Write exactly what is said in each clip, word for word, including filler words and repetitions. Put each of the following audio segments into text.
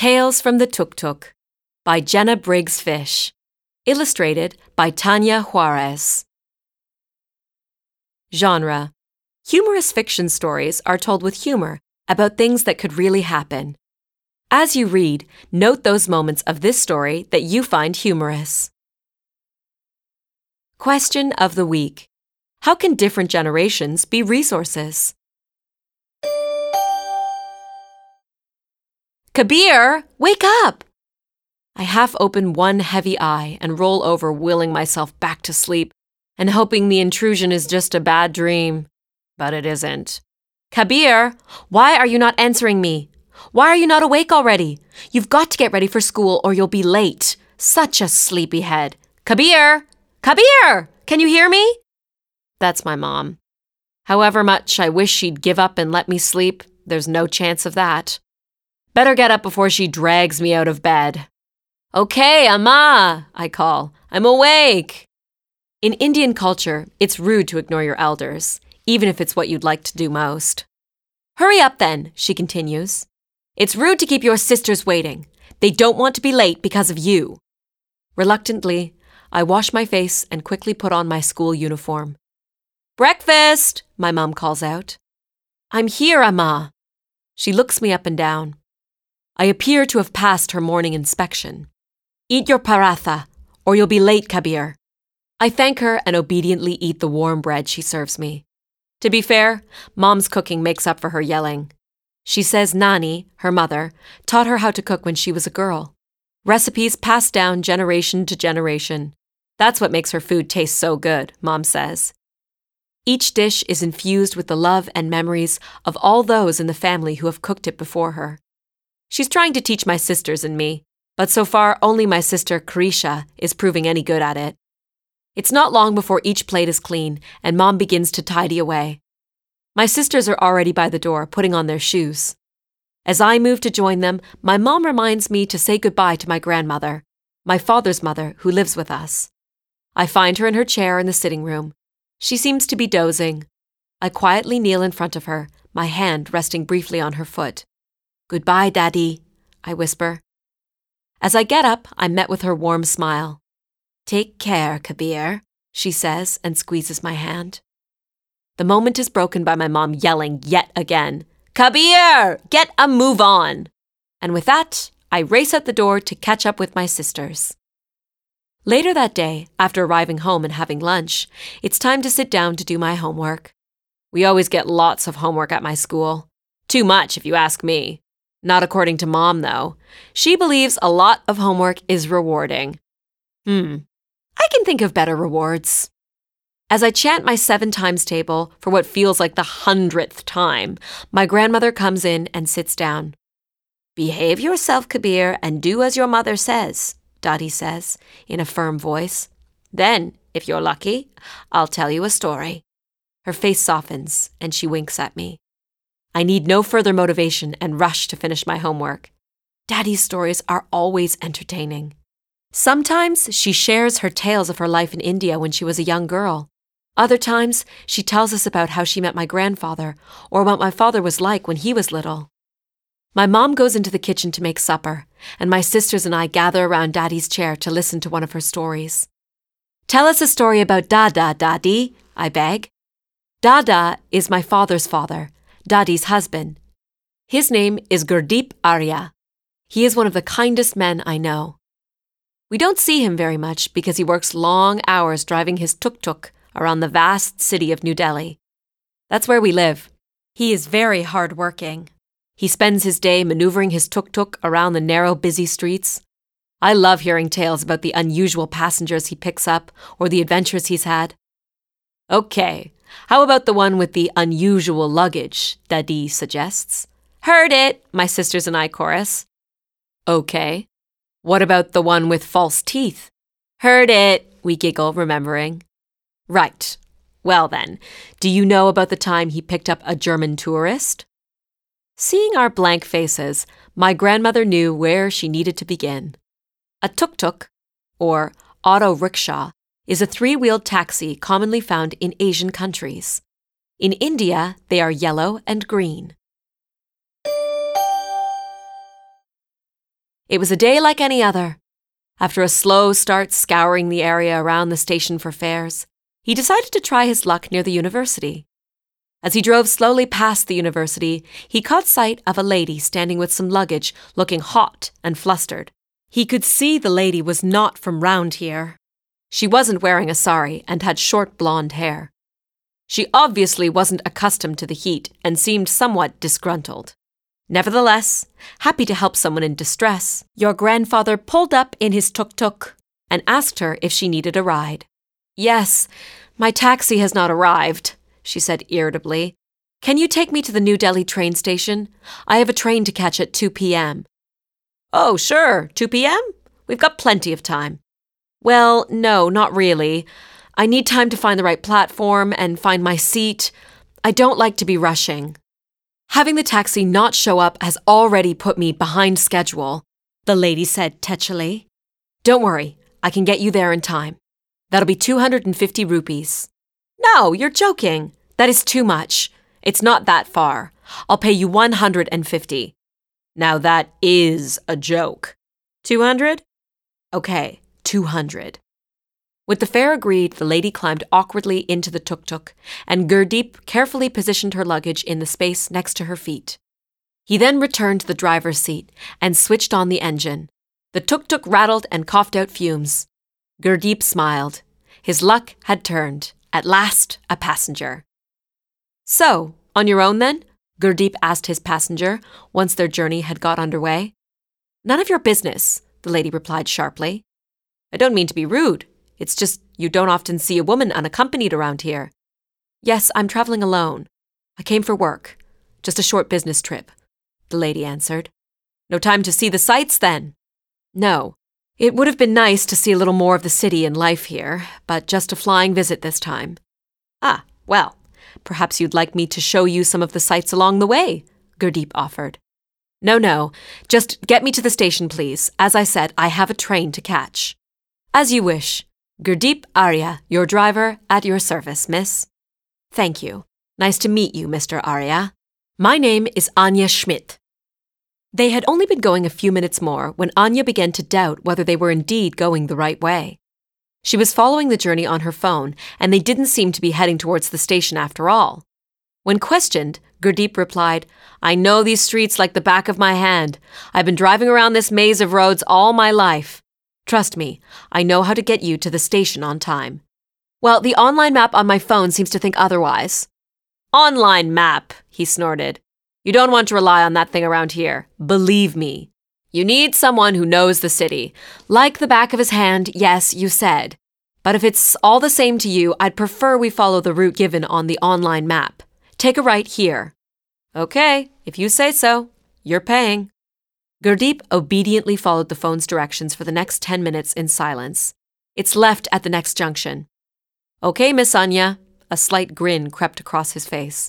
Tales from the Tuk-Tuk by Jenna Briggs Fish. Illustrated by Tanya Juarez. Genre: humorous fiction stories are told with humor about things that could really happen. As you read, note those moments of this story that you find humorous. Question of the week: how can different generations be resources? Kabir, wake up! I half open one heavy eye and roll over, willing myself back to sleep and hoping the intrusion is just a bad dream. But it isn't. Kabir, why are you not answering me? Why are you not awake already? You've got to get ready for school or you'll be late. Such a sleepyhead. Kabir! Kabir! Can you hear me? That's my mom. However much I wish she'd give up and let me sleep, there's no chance of that. Better get up before she drags me out of bed. Okay, Amma, I call. I'm awake. In Indian culture, it's rude to ignore your elders, even if it's what you'd like to do most. Hurry up then, she continues. It's rude to keep your sisters waiting. They don't want to be late because of you. Reluctantly, I wash my face and quickly put on my school uniform. Breakfast, my mom calls out. I'm here, Amma. She looks me up and down. I appear to have passed her morning inspection. Eat your paratha, or you'll be late, Kabir. I thank her and obediently eat the warm bread she serves me. To be fair, Mom's cooking makes up for her yelling. She says Nani, her mother, taught her how to cook when she was a girl. Recipes passed down generation to generation. That's what makes her food taste so good, Mom says. Each dish is infused with the love and memories of all those in the family who have cooked it before her. She's trying to teach my sisters and me, but so far only my sister Krisha is proving any good at it. It's not long before each plate is clean and Mom begins to tidy away. My sisters are already by the door, putting on their shoes. As I move to join them, my mom reminds me to say goodbye to my grandmother, my father's mother, who lives with us. I find her in her chair in the sitting room. She seems to be dozing. I quietly kneel in front of her, my hand resting briefly on her foot. Goodbye, Daddy, I whisper. As I get up, I'm met with her warm smile. Take care, Kabir, she says and squeezes my hand. The moment is broken by my mom yelling yet again, Kabir, get a move on! And with that, I race out the door to catch up with my sisters. Later that day, after arriving home and having lunch, it's time to sit down to do my homework. We always get lots of homework at my school. Too much, if you ask me. Not according to Mom, though. She believes a lot of homework is rewarding. Hmm, I can think of better rewards. As I chant my seven times table for what feels like the hundredth time, my grandmother comes in and sits down. Behave yourself, Kabir, and do as your mother says, Dottie says, in a firm voice. Then, if you're lucky, I'll tell you a story. Her face softens, and she winks at me. I need no further motivation and rush to finish my homework. Daddy's stories are always entertaining. Sometimes she shares her tales of her life in India when she was a young girl. Other times, she tells us about how she met my grandfather or what my father was like when he was little. My mom goes into the kitchen to make supper, and my sisters and I gather around Daddy's chair to listen to one of her stories. Tell us a story about Dada, Daddy, I beg. Dada is my father's father, Daddy's husband. His name is Gurdeep Arya. He is one of the kindest men I know. We don't see him very much because he works long hours driving his tuk-tuk around the vast city of New Delhi. That's where we live. He is very hard-working. He spends his day maneuvering his tuk-tuk around the narrow, busy streets. I love hearing tales about the unusual passengers he picks up or the adventures he's had. Okay, how about the one with the unusual luggage, Dadi suggests. Heard it, my sisters and I chorus. Okay, what about the one with false teeth? Heard it, we giggle, remembering. Right. Well then, do you know about the time he picked up a German tourist? Seeing our blank faces, my grandmother knew where she needed to begin. A tuk-tuk, or auto rickshaw, is a three-wheeled taxi commonly found in Asian countries. In India, they are yellow and green. It was a day like any other. After a slow start scouring the area around the station for fares, he decided to try his luck near the university. As he drove slowly past the university, he caught sight of a lady standing with some luggage, looking hot and flustered. He could see the lady was not from round here. She wasn't wearing a sari and had short blonde hair. She obviously wasn't accustomed to the heat and seemed somewhat disgruntled. Nevertheless, happy to help someone in distress, your grandfather pulled up in his tuk-tuk and asked her if she needed a ride. "Yes, my taxi has not arrived," she said irritably. "Can you take me to the New Delhi train station? I have a train to catch at two p.m. "Oh, sure, two p.m.? We've got plenty of time." "Well, no, not really. I need time to find the right platform and find my seat. I don't like to be rushing. Having the taxi not show up has already put me behind schedule," the lady said tetchily. "Don't worry, I can get you there in time. That'll be two hundred fifty rupees. "No, you're joking. That is too much. It's not that far. I'll pay you one hundred fifty. "Now that is a joke. two hundred? "Okay, two hundred. With the fare agreed, the lady climbed awkwardly into the tuk-tuk, and Gurdeep carefully positioned her luggage in the space next to her feet. He then returned to the driver's seat and switched on the engine. The tuk-tuk rattled and coughed out fumes. Gurdeep smiled. His luck had turned. At last, a passenger. "So, on your own then?" Gurdeep asked his passenger, once their journey had got underway. "None of your business," the lady replied sharply. "I don't mean to be rude. It's just you don't often see a woman unaccompanied around here." "Yes, I'm traveling alone. I came for work. Just a short business trip," the lady answered. "No time to see the sights, then?" "No. It would have been nice to see a little more of the city and life here, but just a flying visit this time." "Ah, well, perhaps you'd like me to show you some of the sights along the way," Gurdeep offered. "No, no. Just get me to the station, please. As I said, I have a train to catch." "As you wish. Gurdeep Arya, your driver, at your service, miss." "Thank you. Nice to meet you, Mister Arya. My name is Anya Schmidt." They had only been going a few minutes more when Anya began to doubt whether they were indeed going the right way. She was following the journey on her phone, and they didn't seem to be heading towards the station after all. When questioned, Gurdeep replied, "I know these streets like the back of my hand. I've been driving around this maze of roads all my life. Trust me, I know how to get you to the station on time." "Well, the online map on my phone seems to think otherwise." "Online map," he snorted. "You don't want to rely on that thing around here. Believe me. You need someone who knows the city. Like the back of his hand, yes, you said. But if it's all the same to you, I'd prefer we follow the route given on the online map. Take a right here." "Okay, if you say so. You're paying." Gurdeep obediently followed the phone's directions for the next ten minutes in silence. "It's left at the next junction." "Okay, Miss Anya." A slight grin crept across his face.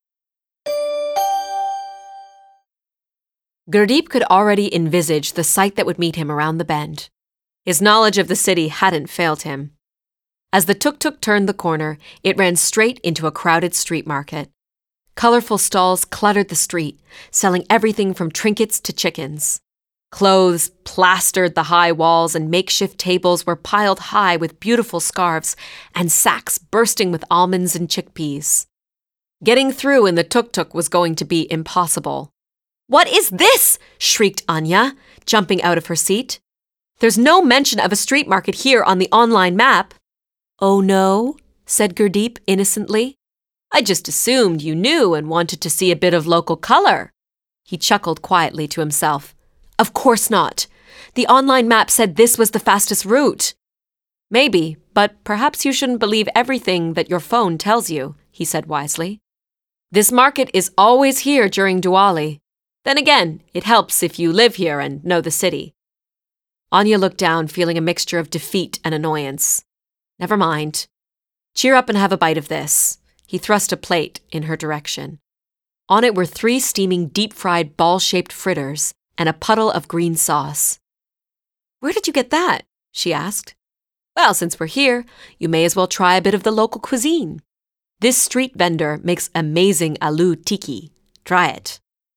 Gurdeep could already envisage the sight that would meet him around the bend. His knowledge of the city hadn't failed him. As the tuk-tuk turned the corner, it ran straight into a crowded street market. Colorful stalls cluttered the street, selling everything from trinkets to chickens. Clothes plastered the high walls, and makeshift tables were piled high with beautiful scarves and sacks bursting with almonds and chickpeas. Getting through in the tuk-tuk was going to be impossible. "What is this?" shrieked Anya, jumping out of her seat. "There's no mention of a street market here on the online map." "Oh no?" said Gurdeep innocently. "I just assumed you knew and wanted to see a bit of local color." He chuckled quietly to himself. "Of course not. The online map said this was the fastest route." "Maybe, but perhaps you shouldn't believe everything that your phone tells you," he said wisely. "This market is always here during Diwali. Then again, it helps if you live here and know the city." Anya looked down, feeling a mixture of defeat and annoyance. "Never mind. Cheer up and have a bite of this." He thrust a plate in her direction. On it were three steaming deep-fried ball-shaped fritters and a puddle of green sauce. "Where did you get that?" she asked. "Well, since we're here, you may as well try a bit of the local cuisine. This street vendor makes amazing aloo tikki. Try it."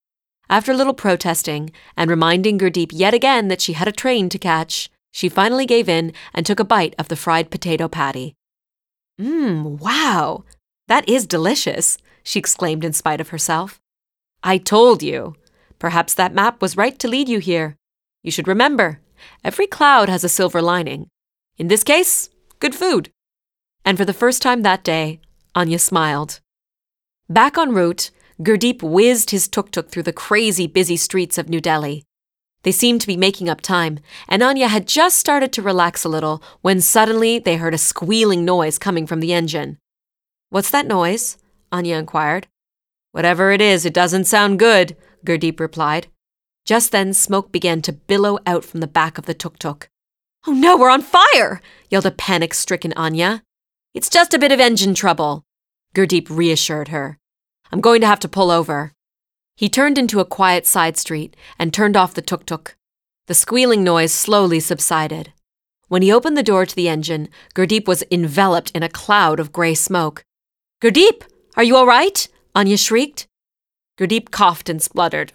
After a little protesting and reminding Gurdeep yet again that she had a train to catch, she finally gave in and took a bite of the fried potato patty. Mmm, wow, that is delicious, she exclaimed in spite of herself. I told you. Perhaps that map was right to lead you here. You should remember, every cloud has a silver lining. In this case, good food. And for the first time that day, Anya smiled. Back en route, Gurdeep whizzed his tuk-tuk through the crazy busy streets of New Delhi. They seemed to be making up time, and Anya had just started to relax a little when suddenly they heard a squealing noise coming from the engine. What's that noise? Anya inquired. Whatever it is, it doesn't sound good, Gurdeep replied. Just then, smoke began to billow out from the back of the tuk-tuk. Oh no, we're on fire! Yelled a panic-stricken Anya. It's just a bit of engine trouble, Gurdeep reassured her. I'm going to have to pull over. He turned into a quiet side street and turned off the tuk-tuk. The squealing noise slowly subsided. When he opened the door to the engine, Gurdeep was enveloped in a cloud of grey smoke. Gurdeep, are you all right? Anya shrieked. Gurdeep coughed and spluttered.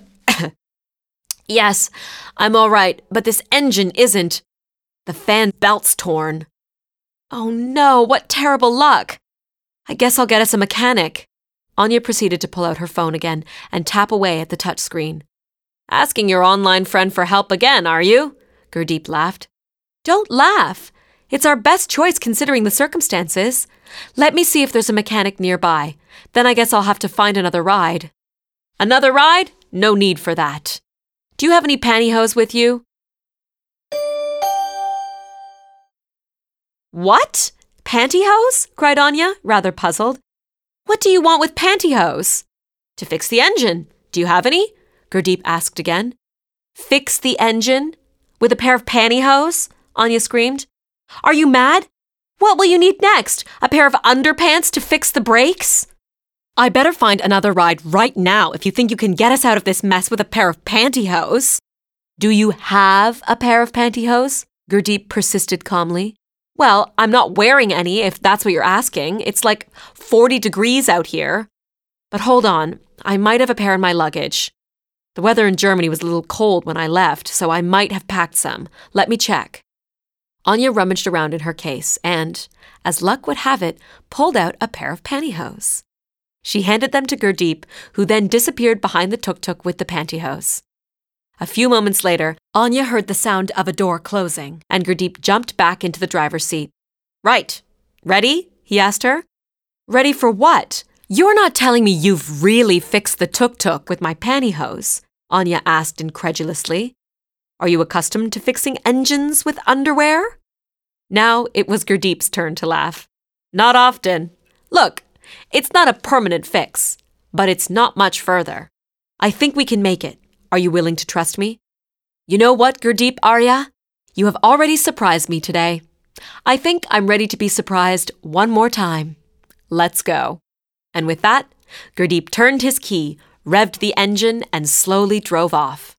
Yes, I'm all right, but this engine isn't. The fan belt's torn. Oh no, what terrible luck. I guess I'll get us a mechanic. Anya proceeded to pull out her phone again and tap away at the touchscreen. Asking your online friend for help again, are you? Gurdeep laughed. Don't laugh. It's our best choice considering the circumstances. Let me see if there's a mechanic nearby. Then I guess I'll have to find another ride. Another ride? No need for that. Do you have any pantyhose with you? What? Pantyhose? Cried Anya, rather puzzled. What do you want with pantyhose? To fix the engine. Do you have any? Gurdeep asked again. Fix the engine? With a pair of pantyhose? Anya screamed. Are you mad? What will you need next? A pair of underpants to fix the brakes? I better find another ride right now if you think you can get us out of this mess with a pair of pantyhose. Do you have a pair of pantyhose? Gurdeep persisted calmly. Well, I'm not wearing any, if that's what you're asking. It's like forty degrees out here. But hold on, I might have a pair in my luggage. The weather in Germany was a little cold when I left, so I might have packed some. Let me check. Anya rummaged around in her case and, as luck would have it, pulled out a pair of pantyhose. She handed them to Gurdeep, who then disappeared behind the tuk-tuk with the pantyhose. A few moments later, Anya heard the sound of a door closing, and Gurdeep jumped back into the driver's seat. Right. Ready? He asked her. Ready for what? You're not telling me you've really fixed the tuk-tuk with my pantyhose? Anya asked incredulously. Are you accustomed to fixing engines with underwear? Now it was Gurdeep's turn to laugh. Not often. Look, it's not a permanent fix, but it's not much further. I think we can make it. Are you willing to trust me? You know what, Gurdeep Arya? You have already surprised me today. I think I'm ready to be surprised one more time. Let's go. And with that, Gurdeep turned his key, revved the engine, and slowly drove off.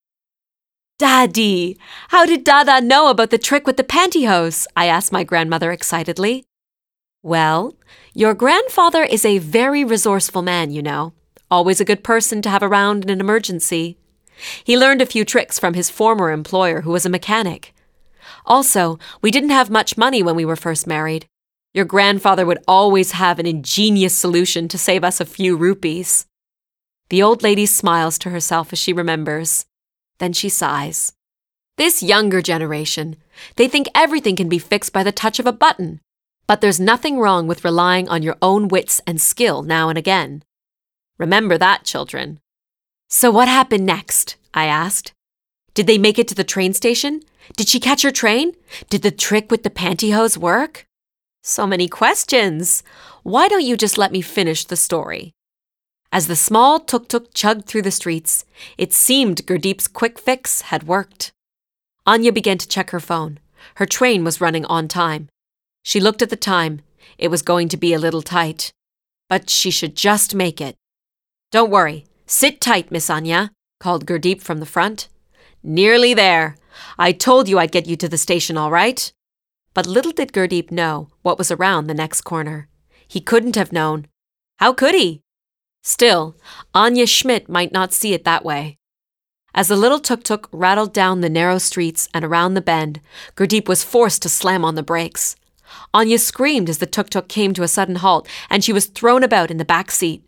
Daddy, how did Dada know about the trick with the pantyhose? I asked my grandmother excitedly. Well, your grandfather is a very resourceful man, you know. Always a good person to have around in an emergency. He learned a few tricks from his former employer, who was a mechanic. Also, we didn't have much money when we were first married. Your grandfather would always have an ingenious solution to save us a few rupees. The old lady smiles to herself as she remembers. Then she sighs. This younger generation, they think everything can be fixed by the touch of a button. But there's nothing wrong with relying on your own wits and skill now and again. Remember that, children. So what happened next? I asked. Did they make it to the train station? Did she catch her train? Did the trick with the pantyhose work? So many questions. Why don't you just let me finish the story? As the small tuk-tuk chugged through the streets, it seemed Gurdeep's quick fix had worked. Anya began to check her phone. Her train was running on time. She looked at the time. It was going to be a little tight. But she should just make it. Don't worry. Sit tight, Miss Anya, called Gurdeep from the front. Nearly there. I told you I'd get you to the station all right. But little did Gurdeep know what was around the next corner. He couldn't have known. How could he? Still, Anya Schmidt might not see it that way. As the little tuk-tuk rattled down the narrow streets and around the bend, Gurdeep was forced to slam on the brakes. Anya screamed as the tuk-tuk came to a sudden halt, and she was thrown about in the back seat.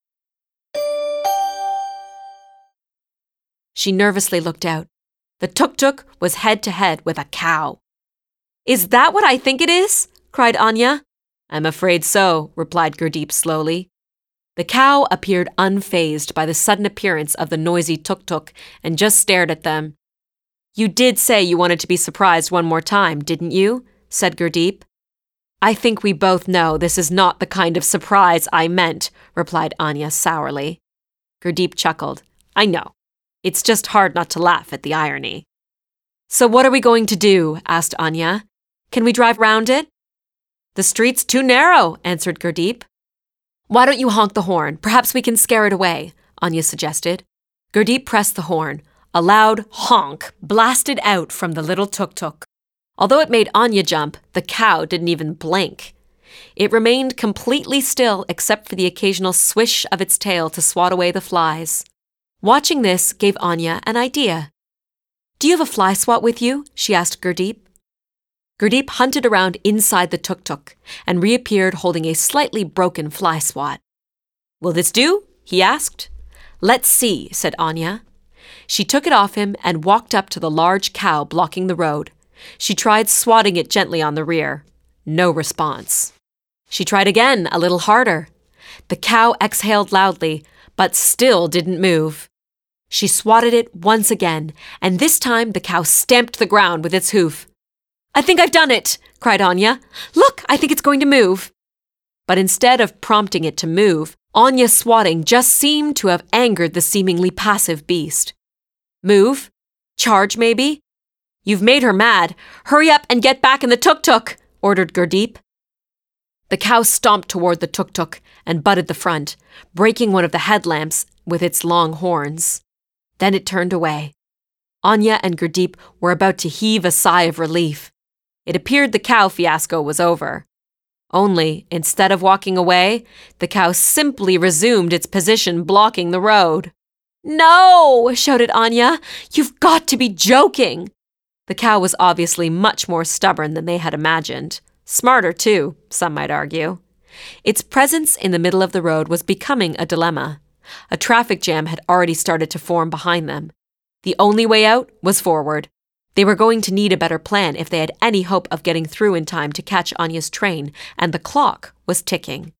She nervously looked out. The tuk-tuk was head-to-head with a cow. "Is that what I think it is?" cried Anya. "I'm afraid so," replied Gurdeep slowly. The cow appeared unfazed by the sudden appearance of the noisy tuk-tuk and just stared at them. "You did say you wanted to be surprised one more time, didn't you?" said Gurdeep. "I think we both know this is not the kind of surprise I meant," replied Anya sourly. Gurdeep chuckled. "I know. It's just hard not to laugh at the irony." "So what are we going to do?" asked Anya. "Can we drive round it?" "The street's too narrow," answered Gurdeep. "Why don't you honk the horn? Perhaps we can scare it away," Anya suggested. Gurdeep pressed the horn. A loud honk blasted out from the little tuk-tuk. Although it made Anya jump, the cow didn't even blink. It remained completely still except for the occasional swish of its tail to swat away the flies. Watching this gave Anya an idea. "Do you have a fly swat with you?" she asked Gurdeep. Gurdeep hunted around inside the tuk-tuk and reappeared holding a slightly broken fly swat. "Will this do?" he asked. "Let's see," said Anya. She took it off him and walked up to the large cow blocking the road. She tried swatting it gently on the rear. No response. She tried again, a little harder. The cow exhaled loudly, but still didn't move. She swatted it once again, and this time the cow stamped the ground with its hoof. "I think I've done it," cried Anya. "Look, I think it's going to move." But instead of prompting it to move, Anya's swatting just seemed to have angered the seemingly passive beast. "Move? Charge, maybe?" "You've made her mad. Hurry up and get back in the tuk-tuk," ordered Gurdeep. The cow stomped toward the tuk-tuk and butted the front, breaking one of the headlamps with its long horns. Then it turned away. Anya and Gurdeep were about to heave a sigh of relief. It appeared the cow fiasco was over. Only, instead of walking away, the cow simply resumed its position blocking the road. "No!" shouted Anya. "You've got to be joking!" The cow was obviously much more stubborn than they had imagined. Smarter, too, some might argue. Its presence in the middle of the road was becoming a dilemma. A traffic jam had already started to form behind them. The only way out was forward. They were going to need a better plan if they had any hope of getting through in time to catch Anya's train, and the clock was ticking.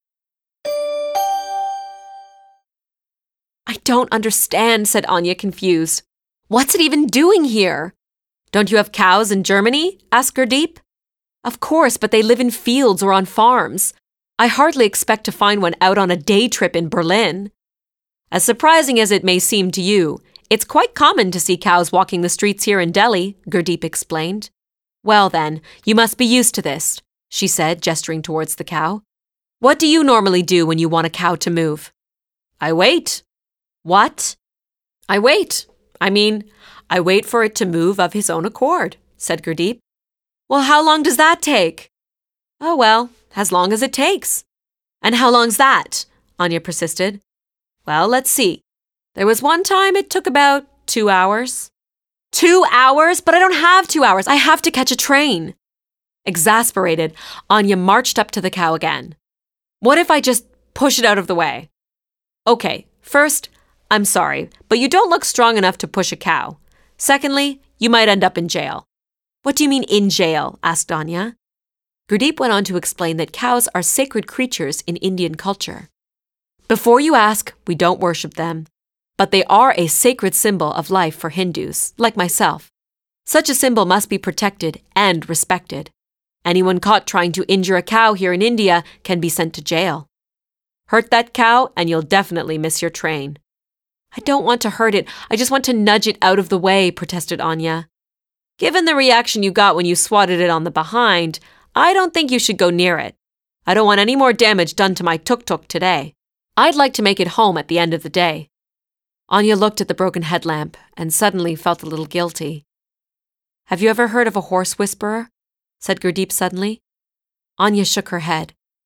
"I don't understand," said Anya, confused. "What's it even doing here?" "Don't you have cows in Germany?" asked Gurdeep. "Of course, but they live in fields or on farms. I hardly expect to find one out on a day trip in Berlin." "As surprising as it may seem to you, it's quite common to see cows walking the streets here in Delhi," Gurdeep explained. "Well then, you must be used to this," she said, gesturing towards the cow. "What do you normally do when you want a cow to move?" "I wait." "What?" "I wait. I mean, I wait for it to move of his own accord," said Gurdeep. "Well, how long does that take?" "Oh, well, as long as it takes." "And how long's that?" Anya persisted. "Well, let's see. There was one time it took about two hours." "Two hours? But I don't have two hours. I have to catch a train." Exasperated, Anya marched up to the cow again. "What if I just push it out of the way?" "Okay, first, I'm sorry, but you don't look strong enough to push a cow. Secondly, you might end up in jail." "What do you mean in jail?" asked Anya. Gurdeep went on to explain that cows are sacred creatures in Indian culture. "Before you ask, we don't worship them. But they are a sacred symbol of life for Hindus, like myself. Such a symbol must be protected and respected. Anyone caught trying to injure a cow here in India can be sent to jail. Hurt that cow and you'll definitely miss your train." "I don't want to hurt it. I just want to nudge it out of the way," protested Anya. "Given the reaction you got when you swatted it on the behind, I don't think you should go near it. I don't want any more damage done to my tuk-tuk today. I'd like to make it home at the end of the day." Anya looked at the broken headlamp and suddenly felt a little guilty. "Have you ever heard of a horse whisperer?" said Gurdeep suddenly. Anya shook her head.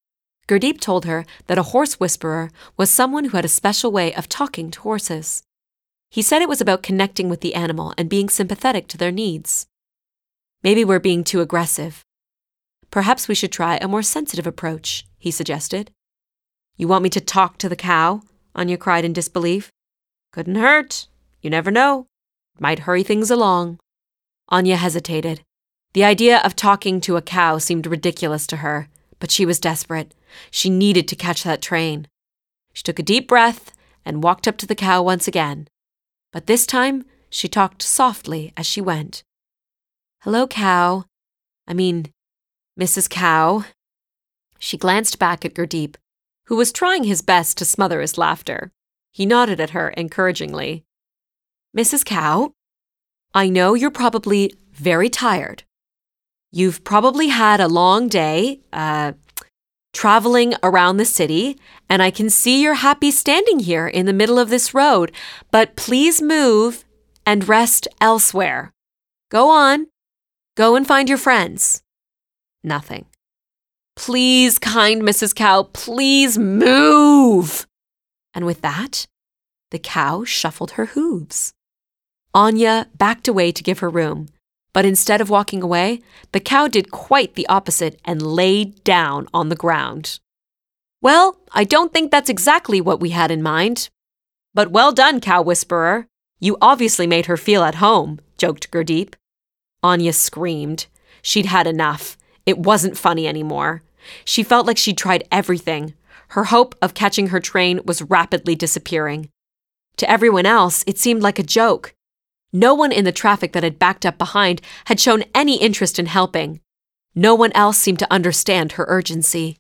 Gurdeep told her that a horse whisperer was someone who had a special way of talking to horses. He said it was about connecting with the animal and being sympathetic to their needs. Maybe we're being too aggressive. Perhaps we should try a more sensitive approach, he suggested. You want me to talk to the cow? Anya cried in disbelief. Couldn't hurt. You never know. It might hurry things along. Anya hesitated. The idea of talking to a cow seemed ridiculous to her, but she was desperate. She needed to catch that train. She took a deep breath and walked up to the cow once again. But this time, she talked softly as she went. Hello, cow. I mean, Missus Cow. She glanced back at Gurdeep, who was trying his best to smother his laughter. He nodded at her encouragingly. Missus Cow, I know you're probably very tired. You've probably had a long day, uh, traveling around the city, and I can see you're happy standing here in the middle of this road, but please move and rest elsewhere. Go on. Go and find your friends. Nothing. Please, kind Missus Cow, please move. And with that, the cow shuffled her hooves. Anya backed away to give her room, but instead of walking away, the cow did quite the opposite and laid down on the ground. Well, I don't think that's exactly what we had in mind. But well done, Cow Whisperer. You obviously made her feel at home, joked Gurdeep. Anya screamed. She'd had enough. It wasn't funny anymore. She felt like she'd tried everything. Her hope of catching her train was rapidly disappearing. To everyone else, it seemed like a joke. No one in the traffic that had backed up behind had shown any interest in helping. No one else seemed to understand her urgency.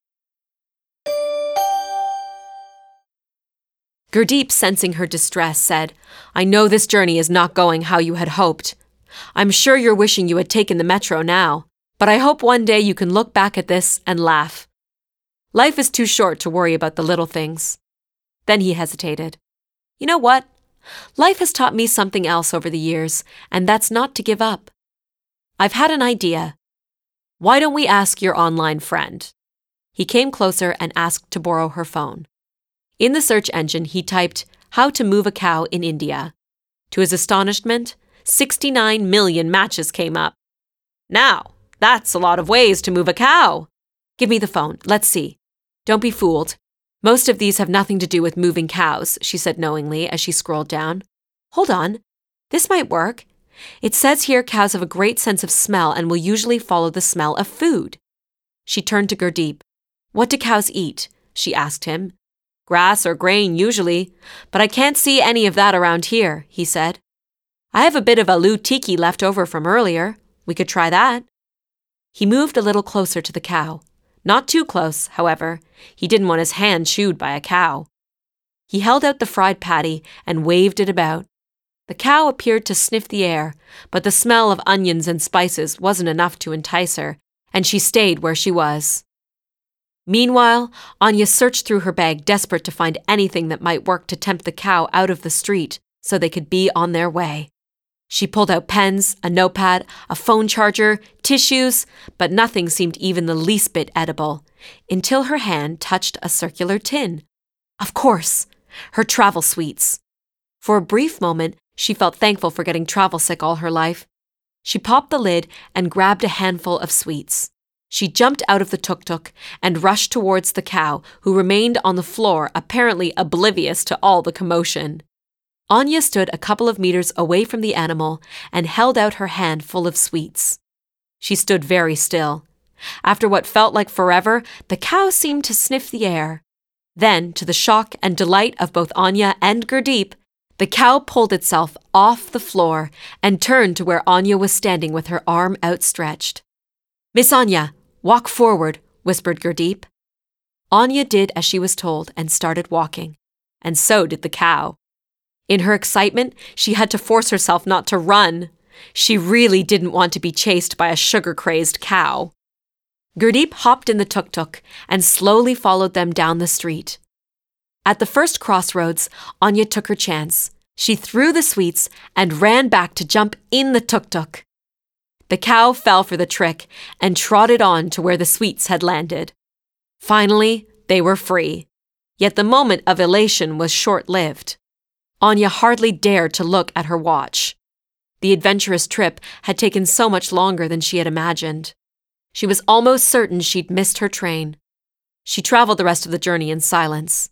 Gurdeep, sensing her distress, said, I know this journey is not going how you had hoped. I'm sure you're wishing you had taken the metro now, but I hope one day you can look back at this and laugh. Life is too short to worry about the little things. Then he hesitated. You know what? Life has taught me something else over the years, and that's not to give up. I've had an idea. Why don't we ask your online friend? He came closer and asked to borrow her phone. In the search engine, he typed, how to move a cow in India. To his astonishment, sixty-nine million matches came up. Now, that's a lot of ways to move a cow. Give me the phone. Let's see. Don't be fooled. Most of these have nothing to do with moving cows, she said knowingly as she scrolled down. Hold on. This might work. It says here cows have a great sense of smell and will usually follow the smell of food. She turned to Gurdeep. What do cows eat? She asked him. Grass or grain, usually, but I can't see any of that around here, he said. I have a bit of aloo tikki left over from earlier. We could try that. He moved a little closer to the cow. Not too close, however. He didn't want his hand chewed by a cow. He held out the fried patty and waved it about. The cow appeared to sniff the air, but the smell of onions and spices wasn't enough to entice her, and she stayed where she was. Meanwhile, Anya searched through her bag, desperate to find anything that might work to tempt the cow out of the street so they could be on their way. She pulled out pens, a notepad, a phone charger, tissues, but nothing seemed even the least bit edible, until her hand touched a circular tin. Of course, her travel sweets. For a brief moment, she felt thankful for getting travel sick all her life. She popped the lid and grabbed a handful of sweets. She jumped out of the tuk-tuk and rushed towards the cow, who remained on the floor, apparently oblivious to all the commotion. Anya stood a couple of meters away from the animal and held out her hand full of sweets. She stood very still. After what felt like forever, the cow seemed to sniff the air. Then, to the shock and delight of both Anya and Gurdeep, the cow pulled itself off the floor and turned to where Anya was standing with her arm outstretched. Miss Anya, walk forward, whispered Gurdeep. Anya did as she was told and started walking, and so did the cow. In her excitement, she had to force herself not to run. She really didn't want to be chased by a sugar-crazed cow. Gurdeep hopped in the tuk-tuk and slowly followed them down the street. At the first crossroads, Anya took her chance. She threw the sweets and ran back to jump in the tuk-tuk. The cow fell for the trick and trotted on to where the sweets had landed. Finally, They were free. Yet the moment of elation was short-lived. Anya hardly dared to look at her watch. The adventurous trip had taken so much longer than she had imagined. She was almost certain she'd missed her train. She traveled the rest of the journey in silence.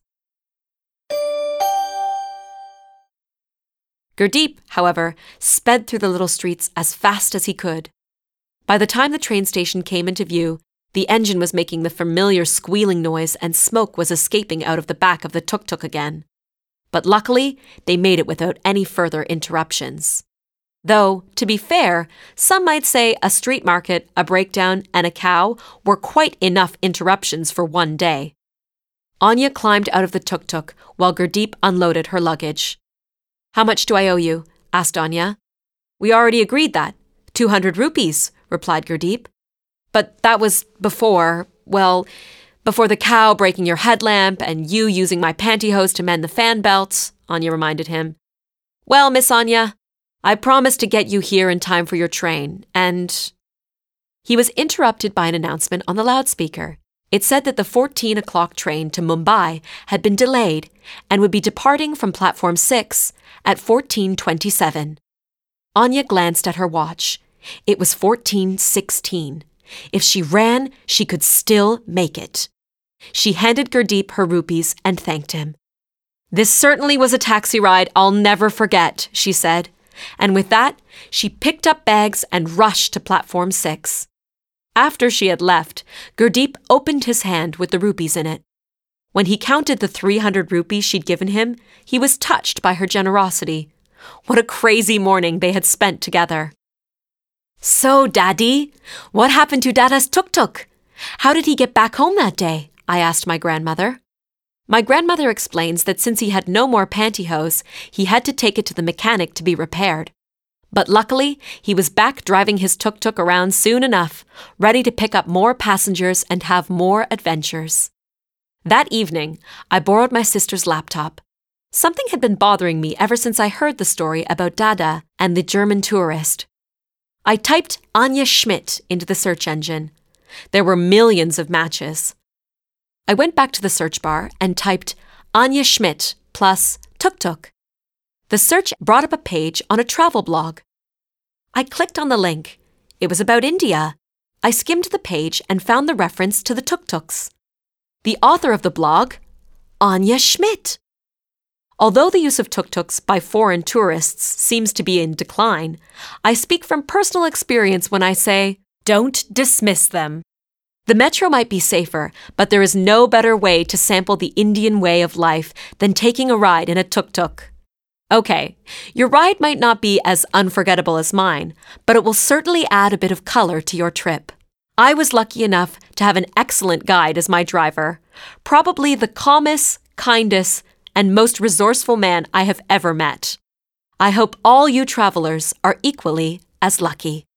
Gurdeep, however, sped through the little streets as fast as he could. By the time the train station came into view, the engine was making the familiar squealing noise and smoke was escaping out of the back of the tuk-tuk again. But luckily, they made it without any further interruptions. Though, to be fair, some might say a street market, a breakdown, and a cow were quite enough interruptions for one day. Anya climbed out of the tuk-tuk while Gurdeep unloaded her luggage. "How much do I owe you?" asked Anya. "We already agreed that. Two hundred rupees," replied Gurdeep. "But that was before, well, before the cow breaking your headlamp and you using my pantyhose to mend the fan belts," Anya reminded him. "Well, Miss Anya, I promised to get you here in time for your train, and—" He was interrupted by an announcement on the loudspeaker. It said that the fourteen o'clock train to Mumbai had been delayed and would be departing from platform six at fourteen twenty-seven. Anya glanced at her watch. It was fourteen sixteen. If she ran, she could still make it. She handed Gurdeep her rupees and thanked him. "This certainly was a taxi ride I'll never forget," she said. And with that, she picked up bags and rushed to platform six. After she had left, Gurdeep opened his hand with the rupees in it. When he counted the three hundred rupees she'd given him, he was touched by her generosity. What a crazy morning they had spent together. "So, Daddy, what happened to Dada's tuk-tuk? How did he get back home that day?" I asked my grandmother. My grandmother explains that since he had no more pantyhose, he had to take it to the mechanic to be repaired. But luckily, he was back driving his tuk-tuk around soon enough, ready to pick up more passengers and have more adventures. That evening, I borrowed my sister's laptop. Something had been bothering me ever since I heard the story about Dada and the German tourist. I typed Anya Schmidt into the search engine. There were millions of matches. I went back to the search bar and typed Anya Schmidt plus tuk-tuk. The search brought up a page on a travel blog. I clicked on the link. It was about India. I skimmed the page and found the reference to the tuk-tuks. The author of the blog, Anya Schmidt. Although the use of tuk-tuks by foreign tourists seems to be in decline, I speak from personal experience when I say, don't dismiss them. The metro might be safer, but there is no better way to sample the Indian way of life than taking a ride in a tuk-tuk. Okay, your ride might not be as unforgettable as mine, but it will certainly add a bit of color to your trip. I was lucky enough to have an excellent guide as my driver, probably the calmest, kindest, and most resourceful man I have ever met. I hope all you travelers are equally as lucky.